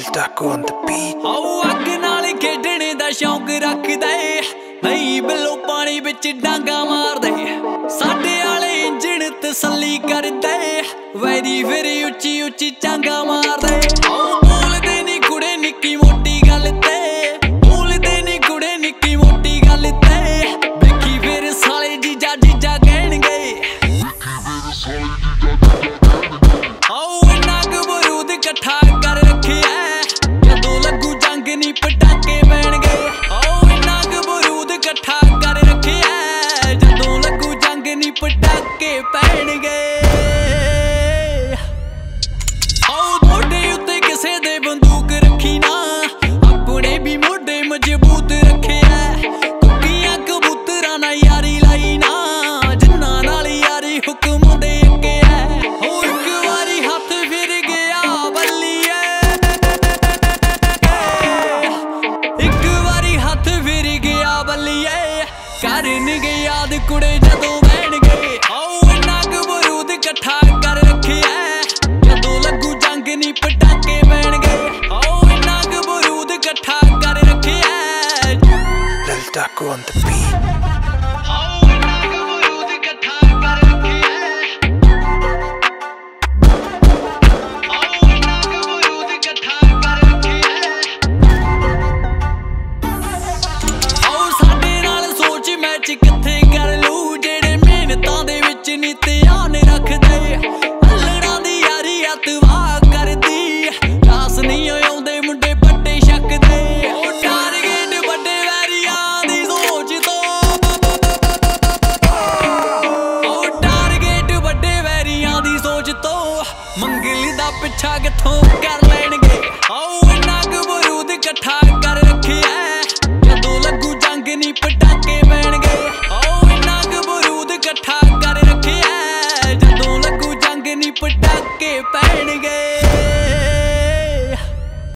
Taco on the beat। ਅੱਗ ਨਾਲ ਖੇਡਣੇ ਦਾ ਸ਼ੌਂਕ ਰੱਖਦੇ ਨਹੀਂ ਬਿੱਲੋ ਪਾਣੀ ਵਿੱਚ ਡਾਂਗਾ ਮਾਰਦੇ ਸਾਡੇ ਵਾਲੇ ਇੰਜਣ ਤਸੱਲੀ ਕਰਦੇ ਵੈਰੀ ਫਿਰ ਉੱਚੀ ਉੱਚੀ ਚਾਂਗਾ ਮਾਰਦੇ ਬੋਲਦੇ ਨਹੀਂ ਕੁੜੇ ਨਿੱਕੀ ਮੋਟੀ ਗੱਲ ਤੇ ਬੋਲਦੇ ਨਹੀਂ ਕੁੜੇ ਨਿੱਕੀ ਮੋਟੀ ਗੱਲ ਤੇ ਵੇਖੀ ਫਿਰ ਸਾਲੇ ਜੀਜਾ ਜੀਜਾ ਕਹਿਣਗੇ ਇੰਨਾ ਕੁ ਬਰੂਦ ਇਕੱਠਾ ਕਰ ਰੱਖਿਆ ਜਦੋਂ ਲੱਗੂ ਜੰਗ ਨੀ ਪਟਾਕੇ ਪੈਣਗੇ ਇੰਨਾ ਕੁ ਬਰੂਦ ਇਕੱਠਾ ਕਰ ਰੱਖਿਆ ਜਦੋਂ ਲੱਗੂ ਜੰਗ ਨੀ ਪਟਾਕੇ ਪੈਣਗੇ ਮੋਢੇ ਉੱਤੇ ਕਿਸੇ ਦੇ ਬੰਦੂਕ ਰੱਖੀ ਨਾ ਆਪਣੇ ਵੀ ਮੋਢੇ ਮਜ਼ਬੂਤ ਰੱਖਿਆ ਕੁੱਕੀਆਂ ਕਬੂਤਰਾਂ ਨਾਲ ਯਾਰੀ ਲਾਈ ਨਾ ਜਿੰਨਾਂ ਨਾਲ ਯਾਰੀ ਹੁਕਮ ਦੇ ਅੱਗੇ ਇੱਕ ਵਾਰੀ ਹੱਥ ਫਿਰ ਗਿਆ ਬੱਲੀਏ ਇੱਕ ਵਾਰੀ ਹੱਥ ਫਿਰ ਗਿਆ ਬੱਲੀਏ ਕਰਨਗੇ ਯਾਦ ਕੁੜੇ ਜਦੋਂ ਬਹਿਣਗੇ ਇੰਨਾ ਕੁ ਬਰੂਦ ਇਕੱਠਾ ਕਰ ਰੱਖਿਆ ਜਦੋਂ ਲੱਗੂ ਜੰਗ ਨੀ ਪਟਾਕੇ ਪੈਣਗੇ ਇੰਨਾ ਕੁ ਬਰੂਦ ਇਕੱਠਾ ਕਰ ਰੱਖਿਆ Lil Taco on the beat। ਕਿੱਥੇ ਕਰ ਲੂ ਜਿਹੜੇ ਮਿਹਨਤਾਂ ਦੇ ਵਿੱਚ ਨੀ ਧਿਆਨ ਰੱਖਦੇ ਅੱਲੜਾਂ ਦੀ ਯਾਰੀ ਅਤਵਾਹ ਕਰਦੀ ਰਾਸ ਨਹੀਂ ਆਉਂਦੇ ਮੁੰਡੇ ਪੱਟੇ ਛੱਕਦੇ ਟਾਰਗੇਟ ਵੱਡੇ ਵੈਰੀਆਂ ਦੀ ਸੋਚ ਤੋਂ ਟਾਰਗੇਟ ਵੱਡੇ ਵੈਰੀਆਂ ਦੀ ਸੋਚ ਤੋਂ ਮੰਗਲ ਦਾ ਪਿੱਛਾ ਕਿੱਥੋਂ ਕਰ ਲੈਣਗੇ ਇੰਨਾ ਕੁ ਬਰੂਦ ਇਕੱਠਾ